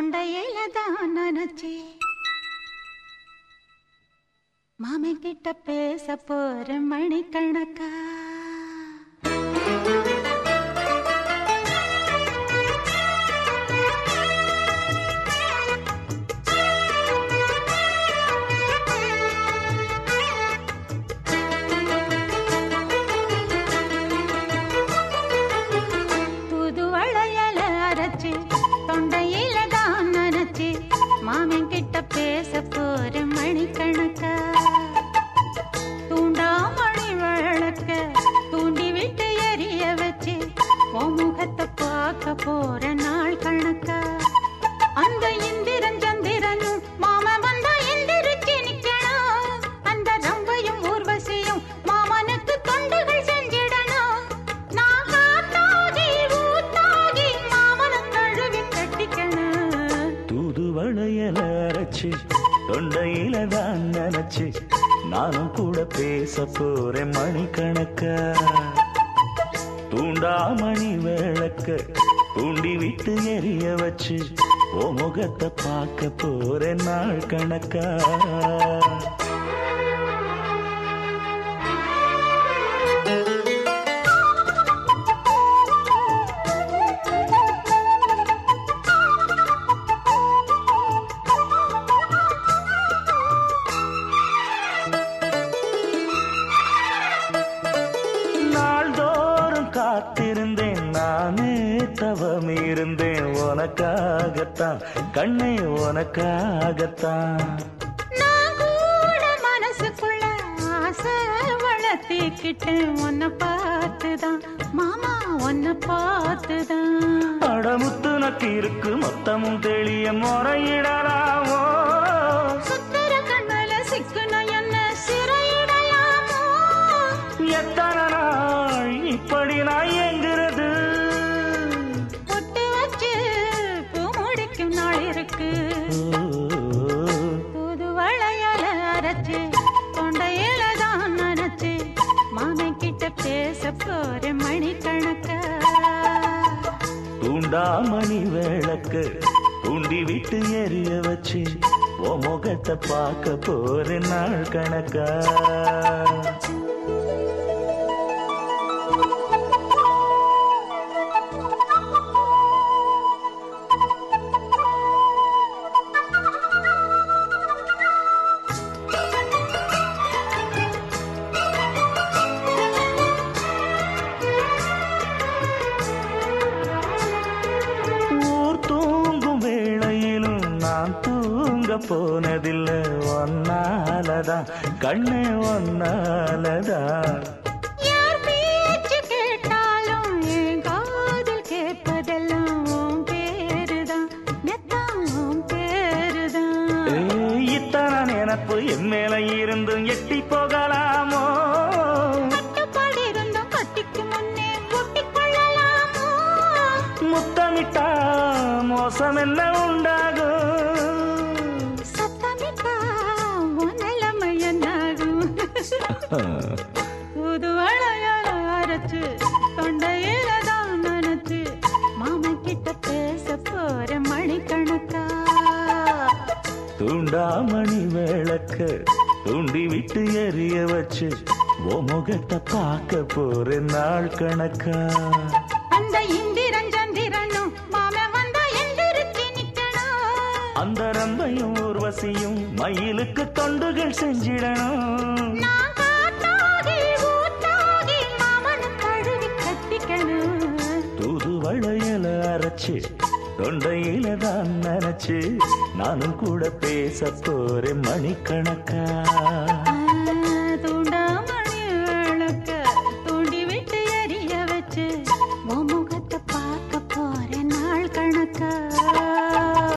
தொண்டையில தான் நினைச்சி மாமன் கிட்ட பேச போற மணிக்கணக்கா. தொண்டையில தான் நினைச்சு மாமன் கிட்ட பேச போற மணிக்கணக்கா. தூண்டாமணி விளக்க தூண்டி விட்டு எரிய வச்சு உன் முகத்தை பார்க்க போற நாள் கணக்கா. அந்த இந்திரன் சந்திரனும் மாமன் வந்தா எந்திரிச்சு நிக்கணும். அந்த ரம்பையும் ஊர்வசியும் மாமனுக்கு தொண்டுகள் செஞ்சிடணும். நான் காத்தாகி ஊத்தாகி மாமனை தழுவி கட்டிக்கணும். தூதுவளையல அரைச்சு தொண்டையில தான் நினைச்சு நானும் கூட பேச போறேன் மணிக்கணக்கா. தூண்டாமணி விளக்க தூண்டி விட்டு எரிய வச்சு ஓ முகத்தை பார்க்க போறேன் நாள் கணக்கா. காத்திருந்தேன் நானே தவம் இருந்தேன் உனக்காகத்தான் கண்ணே உனக்காகத்தான். நான் கூட மனசுக்குள்ள ஆசை வளர்த்திக்கிட்டேன் உன்னை பார்த்துதான் மாமா உன்னை பார்த்துதான். அடமுத்து நக்கு இருக்கு மொத்தமும் தெளிய முறையிடலாமோ. சுத்தர கண்ணல சிக்குன என்ன சிறையிடலாமோ. எத்தனை நாள் இப்படி நான் எங்கிறது. பொட்டு வச்சு பூ முடிக்கும் நாள் இருக்கு. புது வளையல அரைச்சு தொண்டையில தான் நினைச்சு மாமன் கிட்ட பேச போற மணிக்கணக்கா. தூண்டாமணி விளக்கு தூண்டி விட்டு எரிய வச்சு ஓ முகத்தை பார்க்க போற நாள் கணக்கா. நான் தூங்க போனதில்லை ஒன்னாலதான் கண்ணே ஒன்னாலதான். யார் பேச்சு கேட்டாலும் என் காதில் கேட்பதெல்லாம் உன் பேருதான் மெத்தான் உன் பேருதான். இத்தனை நினப்பு என் மேல இருந்தும் எட்டி போகலாமோ. கட்டுப்பாடு இருந்தும் கட்டிக்கு முன்னே ஒட்டிக் கொள்ளலாமோ. முத்தமிட்டா மோசம் என்ன உண்டாகும். சத்தமிட்டா உன் நிலைமை என்னாகும். புது வளையல அரைச்சு தொண்டையில தான் நினைச்சு மாமன் கிட்ட பேச போற மணிக்கணக்கா. தூண்டாமணி விளக்க தூண்டி விட்டு எரிய வச்சு ஓ முகத்தை பார்க்க போற நாள் கணக்கா. அந்த இந்திரன் சந்திரனும் மாமன் வந்தா எந்திரிச்சு நிக்கணும். அந்த ரம்பையும் ஊர்வசியும் மயிலுக்கு தொண்டுகள் செஞ்சிடணும். நான் காத்தாகி ஊத்தாகி மாமனை தழுவி கட்டிக்கணும். தூதுவளையல அரைச்சு தொண்டையில தான் நினைச்சு நானும் கூட பேச போறேன் மணிக்கணக்கா.